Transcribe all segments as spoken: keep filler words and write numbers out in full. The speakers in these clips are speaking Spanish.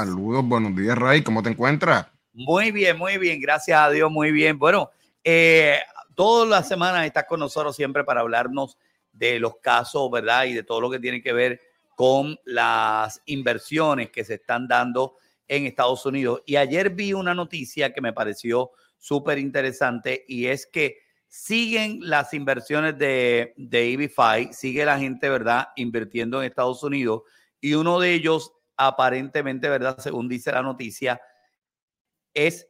Saludos, buenos días, Ray. ¿Cómo te encuentras? Muy bien, muy bien. Gracias a Dios, muy bien. Bueno, eh, todas las semanas estás con nosotros siempre para hablarnos de los casos, ¿verdad? Y de todo lo que tiene que ver con las inversiones que se están dando en Estados Unidos. Y ayer vi una noticia que me pareció súper interesante y es que siguen las inversiones de, de E B cinco, sigue la gente, ¿verdad?, invirtiendo en Estados Unidos y uno de ellos aparentemente, ¿verdad?, según dice la noticia, es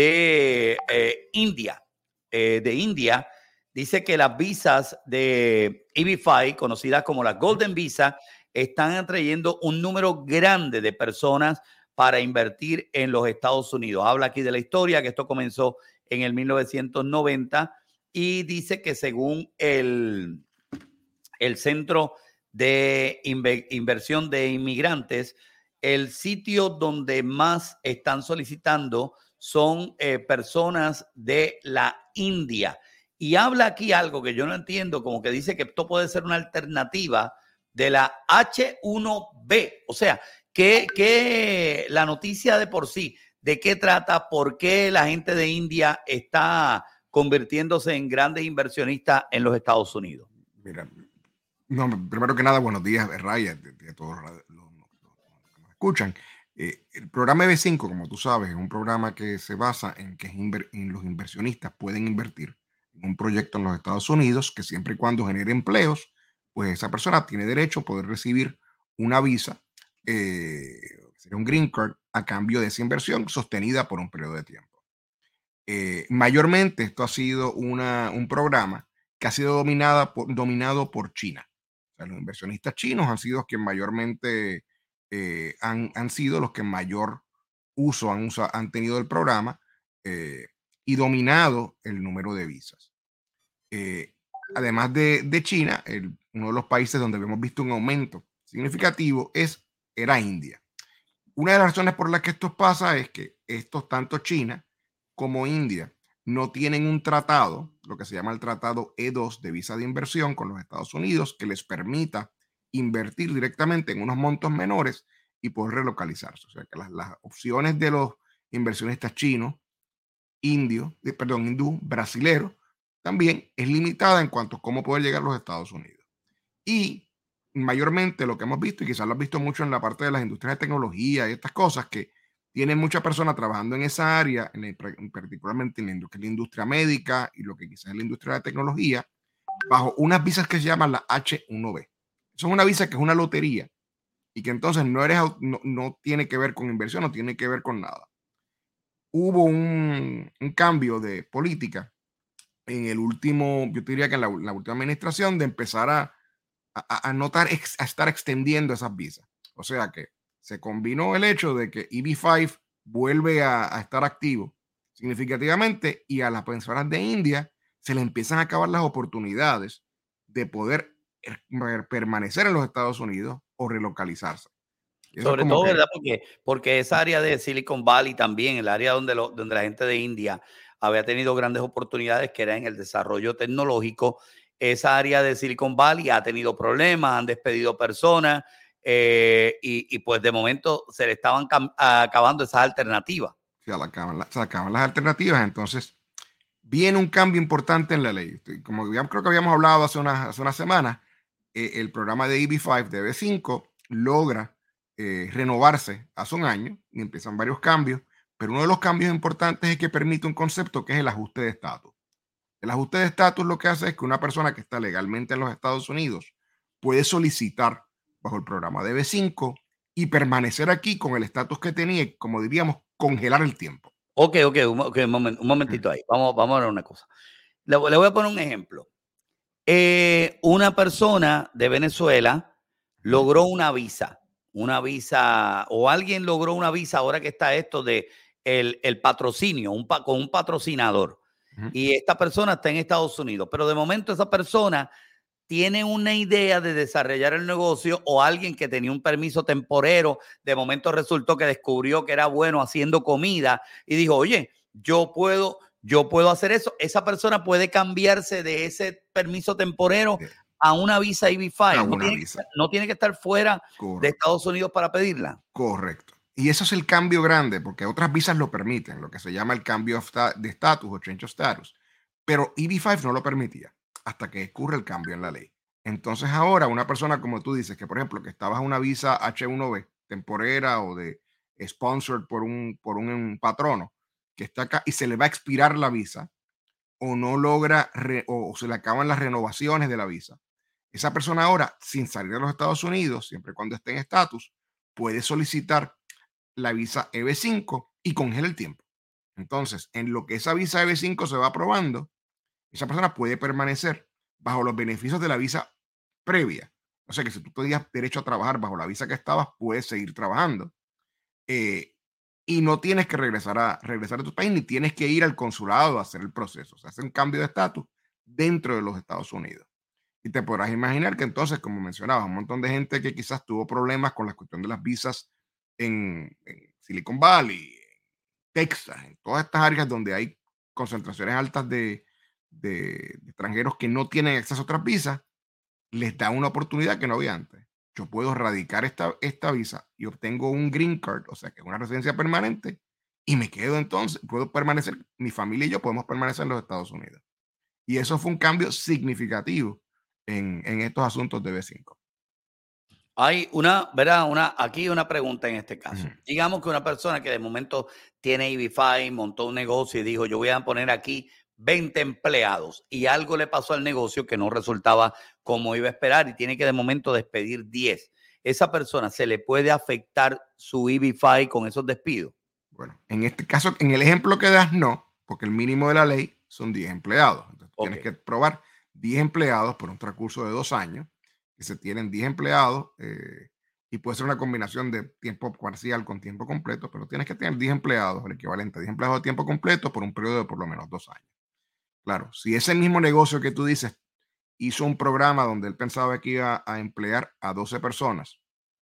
de eh, India. Eh, de India, dice que las visas de E B cinco, conocidas como las Golden Visa, están atrayendo un número grande de personas para invertir en los Estados Unidos. Habla aquí de la historia, que esto comenzó en el mil novecientos noventa y dice que según el, el Centro de Inve- Inversión de Inmigrantes, el sitio donde más están solicitando son eh, personas de la India. Y habla aquí algo que yo no entiendo, como que dice que esto puede ser una alternativa de la H uno B. O sea, que, que la noticia de por sí, de qué trata, por qué la gente de India está convirtiéndose en grandes inversionistas en los Estados Unidos. Mira, no, primero que nada, buenos días, Ray, a todos los, los, los que nos escuchan. Eh, el programa E B cinco, como tú sabes, es un programa que se basa en que inver, en los inversionistas pueden invertir en un proyecto en los Estados Unidos que siempre y cuando genere empleos, pues esa persona tiene derecho a poder recibir una visa, eh, sería un green card, a cambio de esa inversión sostenida por un periodo de tiempo. Eh, mayormente esto ha sido una, un programa que ha sido dominada por, dominado por China. O sea, los inversionistas chinos han sido quienes mayormente eh, han, han sido los que mayor uso han, usa, han tenido el programa eh, y dominado el número de visas. Eh, además de, de China, el, uno de los países donde hemos visto un aumento significativo es, era India. Una de las razones por las que esto pasa es que estos, tanto China como India, no tienen un tratado, lo que se llama el tratado E dos de visa de inversión con los Estados Unidos, que les permita invertir directamente en unos montos menores y poder relocalizarse. O sea que las, las opciones de los inversionistas chinos, indios, eh, perdón, hindú, brasileros, también es limitada en cuanto a cómo poder llegar a los Estados Unidos. Y mayormente lo que hemos visto, y quizás lo has visto mucho en la parte de las industrias de tecnología y estas cosas, que tienen muchas personas trabajando en esa área, en el, particularmente en la industria, la industria médica y lo que quizás es la industria de tecnología, bajo unas visas que se llaman la H uno B. Son una visa que es una lotería y que entonces no, eres, no, no tiene que ver con inversión, no tiene que ver con nada. Hubo un, un cambio de política en el último, yo diría que en la, la última administración, de empezar a A, a, notar, a estar extendiendo esas visas. O sea que se combinó el hecho de que E B cinco vuelve a, a estar activo significativamente y a las personas de India se le empiezan a acabar las oportunidades de poder er, permanecer en los Estados Unidos o relocalizarse. Eso Sobre todo, que... ¿verdad? Porque, porque esa área de Silicon Valley también, el área donde, lo, donde la gente de India había tenido grandes oportunidades, que era en el desarrollo tecnológico, esa área de Silicon Valley ha tenido problemas, han despedido personas eh, y, y pues de momento se le estaban acabando esas alternativas. Se acaban, se acaban las alternativas, entonces viene un cambio importante en la ley. Como ya creo que habíamos hablado hace una, hace una semana, eh, el programa de E B cinco, de E B cinco, logra eh, renovarse hace un año y empiezan varios cambios, pero uno de los cambios importantes es que permite un concepto que es el ajuste de estatus. El ajuste de estatus lo que hace es que una persona que está legalmente en los Estados Unidos puede solicitar bajo el programa de E B cinco y permanecer aquí con el estatus que tenía, como diríamos, congelar el tiempo. Ok, ok, un, okay, un, moment, un momentito ahí. Vamos, vamos a ver una cosa. Le, le voy a poner un ejemplo. Eh, una persona de Venezuela logró una visa, una visa, o alguien logró una visa ahora que está esto de el, el patrocinio, un, con un patrocinador. Uh-huh. Y esta persona está en Estados Unidos, pero de momento esa persona tiene una idea de desarrollar el negocio o alguien que tenía un permiso temporero, de momento resultó que descubrió que era bueno haciendo comida y dijo, oye, yo puedo, yo puedo hacer eso. Esa persona puede cambiarse de ese permiso temporero sí. a una visa E B cinco. No tiene, visa. Que, no tiene que estar fuera Correcto. de Estados Unidos para pedirla. Correcto. Y eso es el cambio grande, porque otras visas lo permiten, lo que se llama el cambio de estatus o change of status. Pero E B cinco no lo permitía hasta que ocurre el cambio en la ley. Entonces ahora una persona, como tú dices, que por ejemplo, que estabas en una visa H uno B temporera o de sponsored por un, por un patrono que está acá y se le va a expirar la visa o no logra re, o, o se le acaban las renovaciones de la visa. Esa persona ahora, sin salir de los Estados Unidos, siempre y cuando esté en estatus, puede solicitar la visa E B cinco y congela el tiempo. Entonces, en lo que esa visa E B cinco se va aprobando, esa persona puede permanecer bajo los beneficios de la visa previa. O sea que si tú tenías derecho a trabajar bajo la visa que estabas, puedes seguir trabajando. Eh, y no tienes que regresar a, regresar a tu país, ni tienes que ir al consulado a hacer el proceso. Se hace un cambio de estatus dentro de los Estados Unidos. Y te podrás imaginar que entonces, como mencionaba, un montón de gente que quizás tuvo problemas con la cuestión de las visas en, en Silicon Valley, en Texas, en todas estas áreas donde hay concentraciones altas de, de, de extranjeros que no tienen acceso a otras visas, les da una oportunidad que no había antes. Yo puedo radicar esta, esta visa y obtengo un green card, o sea, que es una residencia permanente, y me quedo entonces, puedo permanecer, mi familia y yo podemos permanecer en los Estados Unidos. Y eso fue un cambio significativo en, en estos asuntos de B cinco. Hay una, ¿verdad? Una, aquí una pregunta en este caso. Uh-huh. Digamos que una persona que de momento tiene E B cinco, montó un negocio y dijo, yo voy a poner aquí veinte empleados y algo le pasó al negocio que no resultaba como iba a esperar y tiene que de momento despedir diez. ¿Esa persona se le puede afectar su E B cinco con esos despidos? Bueno, en este caso, en el ejemplo que das, no, porque el mínimo de la ley son diez empleados. Entonces, okay. Tienes que probar diez empleados por un transcurso de dos años, que se tienen diez empleados, eh, y puede ser una combinación de tiempo parcial con tiempo completo, pero tienes que tener diez empleados, el equivalente a diez empleados de tiempo completo por un periodo de por lo menos dos años. Claro, si ese mismo negocio que tú dices hizo un programa donde él pensaba que iba a emplear a doce personas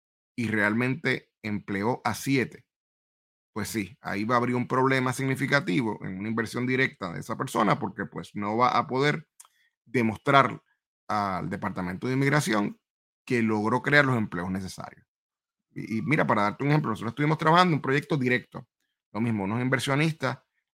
y realmente empleó a siete, pues sí, ahí va a haber un problema significativo en una inversión directa de esa persona porque pues no va a poder demostrar al Departamento de Inmigración que logró crear los empleos necesarios. Y, y mira, para darte un ejemplo, nosotros estuvimos trabajando en un proyecto directo, lo mismo, unos inversionistas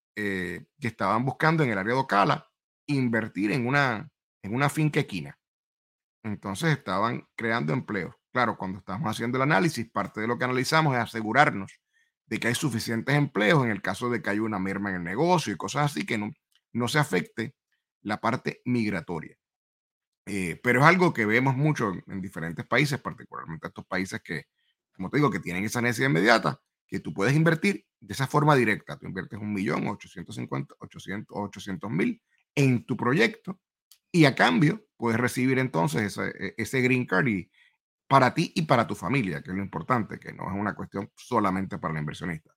eh, que estaban buscando en el área de Ocala invertir en una, en una finca equina. Entonces estaban creando empleos. Claro, cuando estamos haciendo el análisis, parte de lo que analizamos es asegurarnos de que hay suficientes empleos en el caso de que haya una merma en el negocio y cosas así, que no, no se afecte la parte migratoria. Eh, pero es algo que vemos mucho en, en diferentes países, particularmente estos países que, como te digo, que tienen esa necesidad inmediata, que tú puedes invertir de esa forma directa. Tú inviertes un millón, ochocientos cincuenta, ochocientos, ochocientos mil en tu proyecto y a cambio puedes recibir entonces ese, ese green card y, para ti y para tu familia, que es lo importante, que no es una cuestión solamente para el inversionista.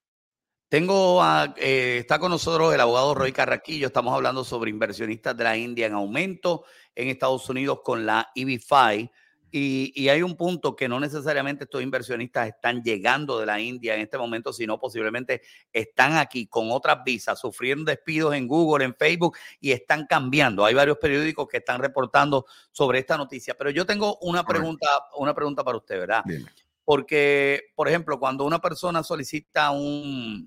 Tengo a, eh, está con nosotros el abogado Roy Carraquillo. Estamos hablando sobre inversionistas de la India en aumento en Estados Unidos con la E B cinco. Y, y hay un punto que no necesariamente estos inversionistas están llegando de la India en este momento, sino posiblemente están aquí con otras visas, sufriendo despidos en Google, en Facebook y están cambiando. Hay varios periódicos que están reportando sobre esta noticia. Pero yo tengo una pregunta, una pregunta para usted, ¿verdad? Dime. Porque, por ejemplo, cuando una persona solicita un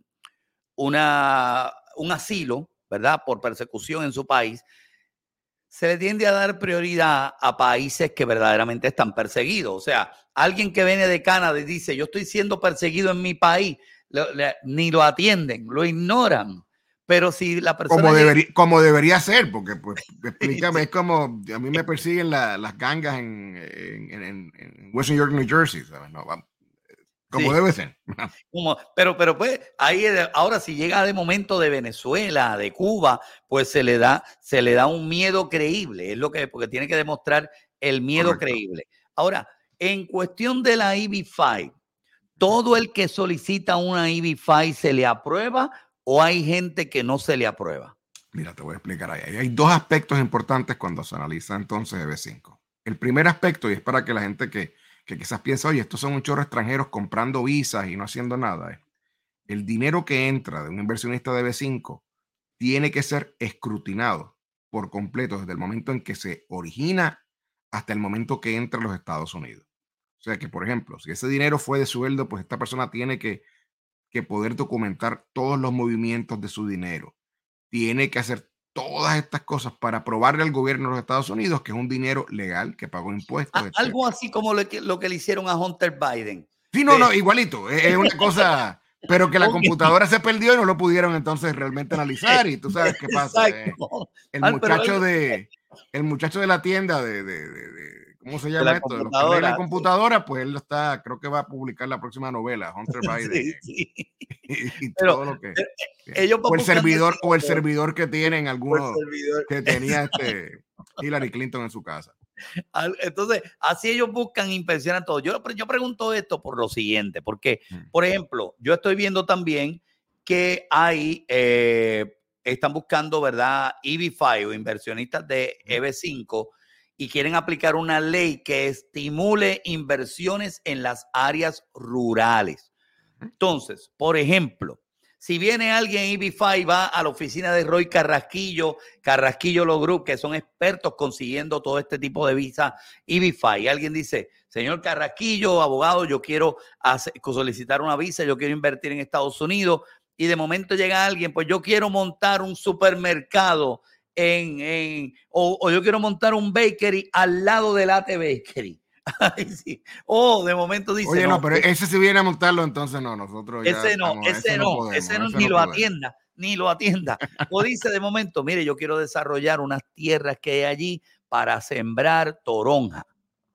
Una, un asilo, ¿verdad? Por persecución en su país, se le tiende a dar prioridad a países que verdaderamente están perseguidos. O sea, alguien que viene de Canadá y dice, yo estoy siendo perseguido en mi país, le, le, ni lo atienden, lo ignoran. Pero si la persona... Como, llega... debería, como debería ser, porque pues explícame, sí. Es como, a mí me persiguen la, las gangas en, en, en, en West New York, New Jersey, ¿sabes? No, como sí. Debe ser. Como, pero, pero pues ahí ahora si llega de momento de Venezuela, de Cuba, pues se le da, se le da un miedo creíble, es lo que, porque tiene que demostrar el miedo Correcto. Creíble. Ahora, en cuestión de la E B cinco, ¿todo el que solicita una E B cinco se le aprueba o hay gente que no se le aprueba? Mira, te voy a explicar ahí. Hay dos aspectos importantes cuando se analiza entonces E B cinco. El primer aspecto, y es para que la gente que que quizás piensa, oye, estos son un chorro extranjeros comprando visas y no haciendo nada. El dinero que entra de un inversionista de E B cinco tiene que ser escrutinado por completo desde el momento en que se origina hasta el momento que entra a los Estados Unidos. O sea que, por ejemplo, si ese dinero fue de sueldo, pues esta persona tiene que que poder documentar todos los movimientos de su dinero. Tiene que hacer todas estas cosas para probarle al gobierno de los Estados Unidos que es un dinero legal, que pagó impuestos, A- algo etcétera. así como lo que, lo que le hicieron a Hunter Biden. Sí, no, De- no, igualito. Es, es una cosa, pero que la Ok, computadora se perdió y no lo pudieron entonces realmente analizar. Y tú sabes qué pasa. eh, exacto. El Al- pero muchacho algo de, el muchacho de la tienda de, de, de- de- ¿cómo se de llama la esto? De los que arreglan computadora. Sí, computadoras, pues él lo está, creo que va a publicar la próxima novela, Hunter Biden, sí, eh, sí. y, y Pero todo lo que eh, tiene. ellos O van el buscando el servidor, o el dinero servidor que tienen por el algunos servidor. que tenía este Hillary Clinton en su casa. Al- Entonces, así ellos buscan, inspeccionan todo. Yo, yo pregunto esto por lo siguiente, porque, Mm. por ejemplo, yo estoy viendo también que hay, eh, están buscando, ¿verdad? E B cinco o inversionistas de E B cinco y quieren aplicar una ley que estimule inversiones en las áreas rurales. Entonces, por ejemplo, si viene alguien E B cinco y va a la oficina de Roy Carrasquillo, Carrasquillo Law Group, que son expertos consiguiendo todo este tipo de visa E B cinco, y alguien dice, señor Carrasquillo, abogado, yo quiero hacer, solicitar una visa, yo quiero invertir en Estados Unidos, y de momento llega alguien, pues yo quiero montar un supermercado en, en o, o yo quiero montar un bakery al lado del Latte Bakery. Ay, sí. O de momento dice, Oye, no, no, pero ese si viene a montarlo, entonces no, nosotros ya ese no, estamos, ese ese no no, ese podemos, no, ese ni no lo podemos. atienda, ni lo atienda. O dice de momento, mire, yo quiero desarrollar unas tierras que hay allí para sembrar toronja.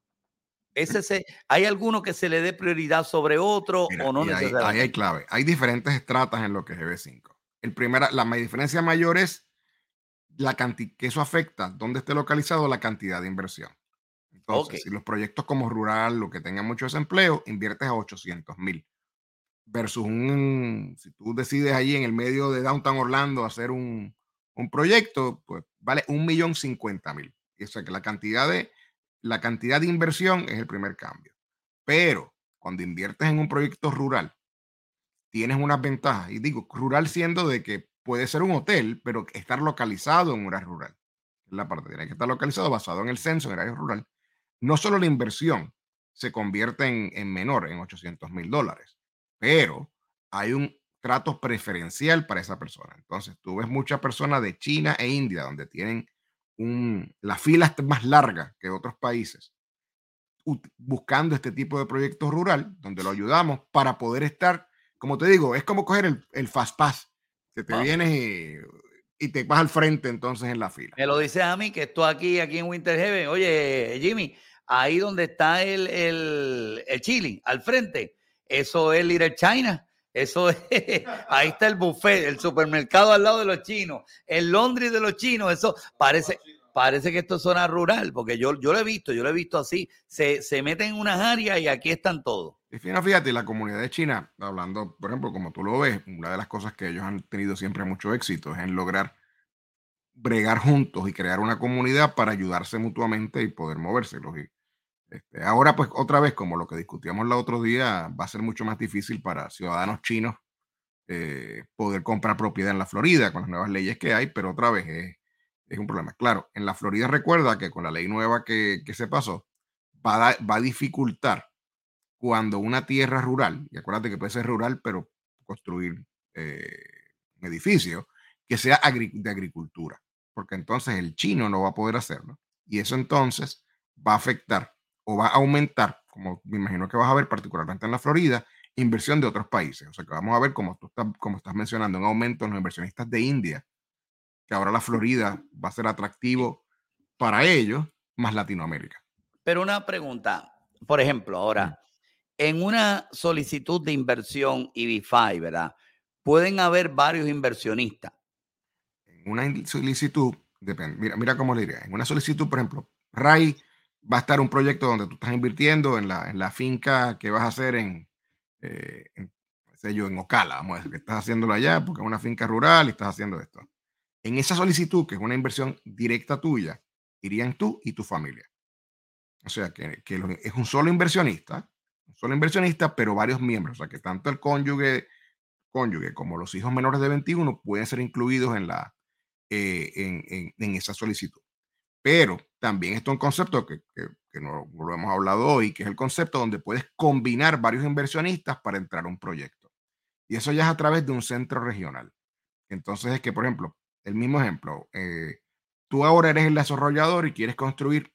Ese se, ¿hay alguno que se le dé prioridad sobre otro o Mira, no y ahí, ahí hay necesariamente? clave. Hay diferentes estratas en lo que es E B cinco. El primera, la ma- diferencia mayor es la cantidad, que eso afecta dónde esté localizado la cantidad de inversión. Ok, Entonces, si los proyectos como rural, lo que tengan mucho desempleo, inviertes a ochocientos mil. Versus un, si tú decides allí en el medio de Downtown Orlando hacer un, un proyecto, pues vale un millón cincuenta mil. O sea que la cantidad de, la cantidad de inversión es el primer cambio. Pero cuando inviertes en un proyecto rural, tienes unas ventajas. Y digo, rural siendo de que puede ser un hotel, pero estar localizado en un área rural. La parte tiene que estar localizado basado en el censo en el área rural. No solo la inversión se convierte en, en menor, en ochocientos mil dólares, pero hay un trato preferencial para esa persona. Entonces, tú ves muchas personas de China e India donde tienen un, la fila es más larga que otros países buscando este tipo de proyectos rural, donde lo ayudamos para poder estar, como te digo, es como coger el, el Fast Pass, que te ah, vienes y, y te vas al frente entonces en la fila. me lo dice a mí que estoy aquí, aquí en Winter Heaven. Oye, Jimmy, ahí donde está el, el, el chili, al frente, eso es Little China. Eso es, ahí está el buffet, el supermercado al lado de los chinos, el laundry de los chinos. Eso parece, parece que esto es zona rural, porque yo, yo lo he visto, yo lo he visto así. Se, se meten en unas áreas y aquí están todos. Y fíjate, fíjate, la comunidad de China, hablando, por ejemplo, como tú lo ves, una de las cosas que ellos han tenido siempre mucho éxito es en lograr bregar juntos y crear una comunidad para ayudarse mutuamente y poder moverse. Este, ahora, pues, otra vez, como lo que discutíamos el otro día, va a ser mucho más difícil para ciudadanos chinos eh, poder comprar propiedad en la Florida con las nuevas leyes que hay, pero otra vez es, es un problema. Claro, en la Florida recuerda que con la ley nueva que, que se pasó, va a, va a dificultar cuando una tierra rural, y acuérdate que puede ser rural, pero construir eh, un edificio, que sea agri- de agricultura, porque entonces el chino no va a poder hacerlo. Y eso entonces va a afectar o va a aumentar, como me imagino que vas a ver particularmente en la Florida, inversión de otros países. O sea que vamos a ver, como tú estás, como estás mencionando, un aumento en los inversionistas de India, que ahora la Florida va a ser atractivo para ellos, más Latinoamérica. Pero una pregunta, por ejemplo, Mm. ahora, en una solicitud de inversión E B cinco, ¿verdad? Pueden haber varios inversionistas. En una in- solicitud, depende, mira, mira cómo le diría, en una solicitud, por ejemplo, RAI va a estar un proyecto donde tú estás invirtiendo en la, en la finca que vas a hacer en, eh, en, qué sé yo, en Ocala, vamos a decir, que estás haciéndolo allá porque es una finca rural y estás haciendo esto. En esa solicitud, que es una inversión directa tuya, irían tú y tu familia. O sea, que, que lo- es un solo inversionista, un solo inversionista, pero varios miembros. O sea, que tanto el cónyuge, cónyuge como los hijos menores de veintiuno pueden ser incluidos en, la, eh, en, en- en esa solicitud. Pero también está un concepto que, que- que no, no lo hemos hablado hoy, que es el concepto donde puedes combinar varios inversionistas para entrar a un proyecto. Y eso ya es a través de un centro regional. Entonces es que, por ejemplo, el mismo ejemplo, eh, tú ahora eres el desarrollador y quieres construir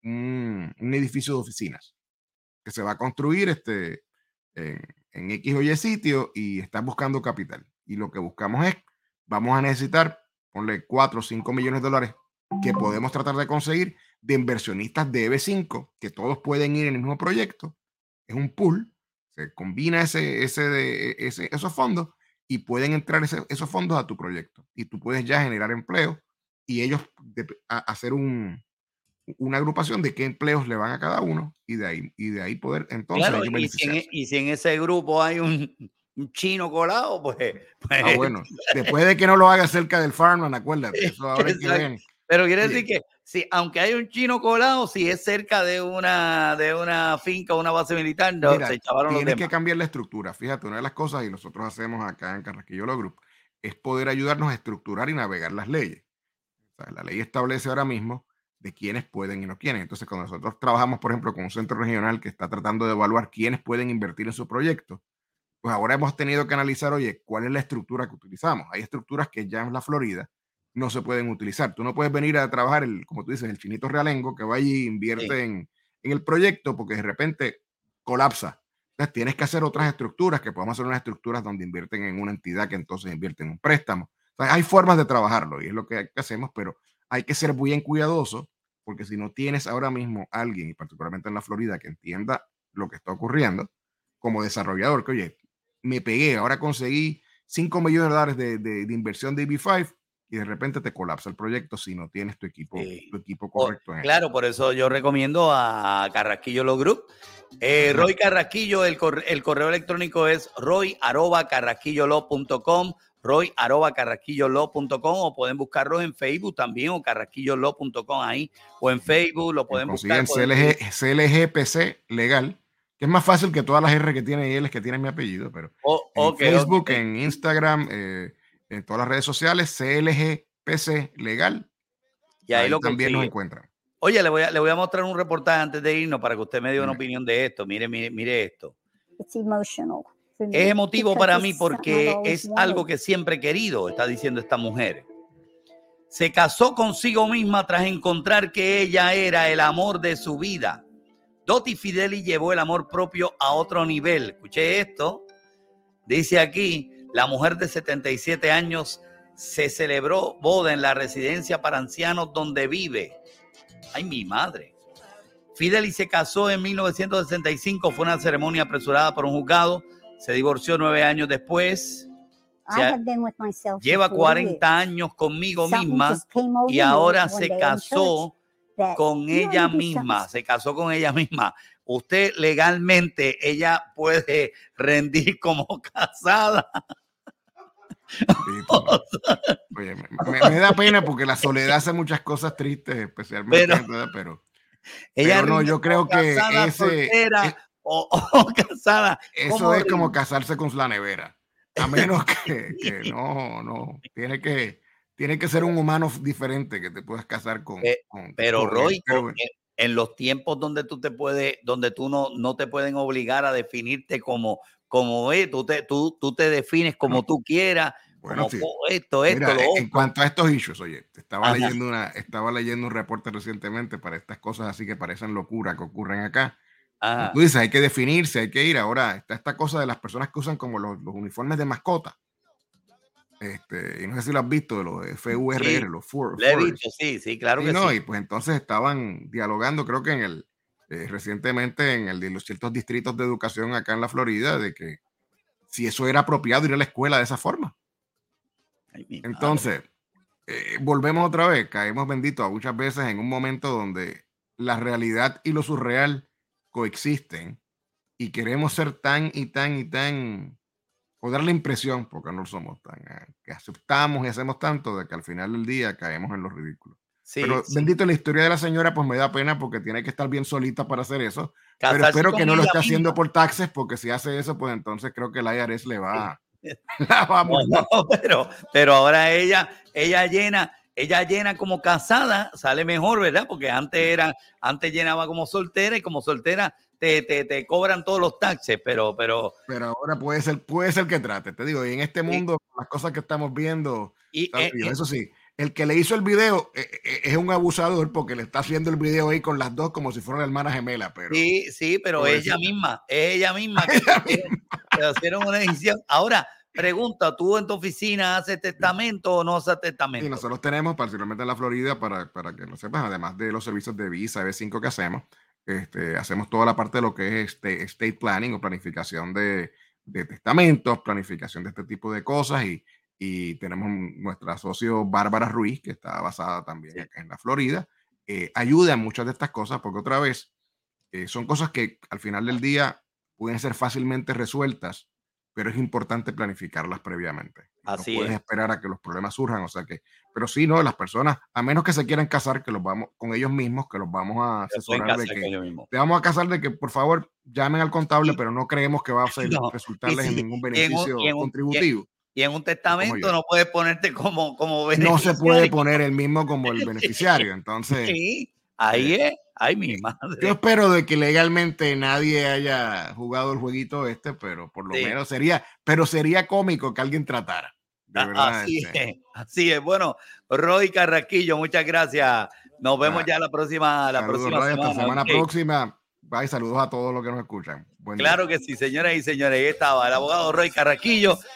un, un edificio de oficinas que se va a construir este, en, en X o Y sitio y estás buscando capital. Y lo que buscamos es, vamos a necesitar, ponle cuatro o cinco millones de dólares que podemos tratar de conseguir de inversionistas de E B cinco, que todos pueden ir en el mismo proyecto. Es un pool, se combina ese, ese, de, ese, esos fondos y pueden entrar ese, esos fondos a tu proyecto. Y tú puedes ya generar empleo y ellos de, a, hacer un, una agrupación de qué empleos le van a cada uno y de ahí, y de ahí poder entonces Claro, ellos y si, en, beneficiarse. y si en ese grupo hay un, un chino colado, pues, pues Ah, bueno, después de que no lo haga cerca del farmland, acuérdate, eso ahora hay que ver. Pero quiere Oye, decir que si, aunque hay un chino colado, si es cerca de una, de una finca o una base militar, no, mira, se chavaron los tienes demás. que cambiar la estructura. Fíjate, una de las cosas, y nosotros hacemos acá en Carrasquillo Law Group, es poder ayudarnos a estructurar y navegar las leyes. O sea, la ley establece ahora mismo de quiénes pueden y no quieren. Entonces, cuando nosotros trabajamos, por ejemplo, con un centro regional que está tratando de evaluar quiénes pueden invertir en su proyecto, pues ahora hemos tenido que analizar, oye, ¿cuál es la estructura que utilizamos? Hay estructuras que ya en la Florida no se pueden utilizar. Tú no puedes venir a trabajar, el, como tú dices, el chinito realengo que va allí e invierte Sí. en, en el proyecto porque de repente colapsa. Entonces tienes que hacer otras estructuras, que podemos hacer unas estructuras donde invierten en una entidad que entonces invierte en un préstamo. O sea, hay formas de trabajarlo y es lo que hacemos, pero hay que ser bien cuidadoso porque si no tienes ahora mismo alguien, y particularmente en la Florida, que entienda lo que está ocurriendo como desarrollador, que oye, me pegué, ahora conseguí cinco millones de dólares de, de, de inversión de E B cinco y de repente te colapsa el proyecto si no tienes tu equipo, Sí. tu equipo O, correcto en claro, por eso yo recomiendo a Carrasquillo Law Group. Eh, Roy Carrasquillo, el, corre, el correo electrónico es roy arroba carrasquillolaw punto com, roy arroba carrasquillolaw punto com, o pueden buscarlos en Facebook también, o carrasquillolaw punto com ahí, o en Facebook, lo pueden buscar. C L G, C L G P C legal, que es más fácil que todas las R que tiene y L que tienen mi apellido, pero oh, en okay, Facebook, okay. en Instagram, eh, en todas las redes sociales, C L G P C legal, y ahí, ahí lo también consigue. nos encuentran. Oye, le voy, a, le voy a mostrar un reportaje antes de irnos para que usted me dé una Mire. opinión de esto. Mire, mire, mire esto. It's emotional. Es emotivo para mí porque es algo que siempre he querido, está diciendo esta mujer. Se casó consigo misma tras encontrar que ella era el amor de su vida. Dottie Fideli llevó el amor propio a otro nivel. Escuché esto. Dice aquí, la mujer de setenta y siete años se celebró boda en la residencia para ancianos donde vive. Ay, mi madre. Fideli se casó en mil novecientos sesenta y cinco. Fue una ceremonia apresurada por un juzgado. Se divorció nueve años después. O sea, lleva cuarenta años conmigo misma y ahora se casó con ella misma. Se casó con ella misma. Usted legalmente, ella puede rendir como casada. Oye, me, me, me da pena porque la soledad hace muchas cosas tristes, especialmente, pero, pero, pero, ella pero no, yo creo que casada, ese soltera, es, o, o casada. Eso es rinde? Como casarse con la nevera, a menos que, que no, no, tiene que, tiene que ser un humano diferente que te puedas casar con. Eh, con pero con Roy, él, pero, en, en los tiempos donde tú te puedes, donde tú no, no te pueden obligar a definirte como, como eh, tú te, tú, tú te defines como no, tú quieras. Bueno, como sí. esto, esto, Mira, lo en otro. cuanto a estos issues, oye, estaba Ajá. leyendo una, estaba leyendo un reporte recientemente para estas cosas así que parecen locura que ocurren acá. Como tú dices, hay que definirse, hay que ir. Ahora está esta cosa de las personas que usan como los, los uniformes de mascota. Este, y no sé si lo has visto, de los F U R R, sí, los fur, lo he visto, sí, sí, claro sí, que no, sí. Y pues entonces estaban dialogando, creo que en el, eh, recientemente en el de los ciertos distritos de educación acá en la Florida, de que si eso era apropiado ir a la escuela de esa forma. Ay, entonces, eh, volvemos otra vez, caemos bendito a muchas veces en un momento donde la realidad y lo surreal coexisten y queremos ser tan y tan y tan, o dar la impresión, porque no somos tan, eh, que aceptamos y hacemos tanto de que al final del día caemos en lo ridículo. Sí, pero sí. Bendito, la historia de la señora pues me da pena porque tiene que estar bien solita para hacer eso. Casarse, pero espero que no lo esté misma. haciendo por taxes, porque si hace eso pues entonces creo que la I R S le va, la va a multar. No, pero, pero ahora ella, ella llena, ella llena como casada, sale mejor, ¿verdad? Porque antes era, antes llenaba como soltera y como soltera te, te, te cobran todos los taxes, pero, pero. Pero ahora puede ser, puede ser que trate, te digo, y en este mundo, y, las cosas que estamos viendo, y, eh, Dios, eso sí, el que le hizo el video eh, eh, es un abusador porque le está haciendo el video ahí con las dos como si fueran hermanas gemelas, pero. Sí, sí, pero ella misma, es ella misma que ella misma. hicieron una edición. Ahora, pregunta, ¿tú en tu oficina haces testamento o no haces testamento? Sí, nosotros tenemos, particularmente en la Florida, para, para que lo sepas, además de los servicios de visa B cinco que hacemos, este, hacemos toda la parte de lo que es este, estate planning o planificación de, de testamentos, planificación de este tipo de cosas y, y tenemos nuestra socio Bárbara Ruiz, que está basada también sí. acá en la Florida, eh, ayuda en muchas de estas cosas porque otra vez eh, son cosas que al final del día pueden ser fácilmente resueltas, pero es importante planificarlas previamente. Así no puedes es. esperar a que los problemas surjan, o sea que, pero sí, no, las personas, a menos que se quieran casar, que los vamos con ellos mismos, que los vamos a asesorar de que te vamos a casar, de que por favor llamen al contable, sí. pero no creemos que va a ser, no. resultarles sí, en ningún beneficio y en un, y en un, contributivo. Y en un testamento no puedes ponerte como, como beneficiario. No se puede poner el mismo como el beneficiario, entonces. Sí, ahí eh, es. Ay, mi madre. Yo espero de que legalmente nadie haya jugado el jueguito este, pero por lo sí. menos sería, pero sería cómico que alguien tratara. De verdad, así este. es, así es. Bueno, Roy Carraquillo, muchas gracias. Nos vemos ah, ya la próxima, la saludos, próxima Ray, semana. Hasta semana okay. próxima. Bye, saludos a todos los que nos escuchan. Buen claro día. Que sí, señoras y señores. Ahí estaba el abogado Roy Carraquillo.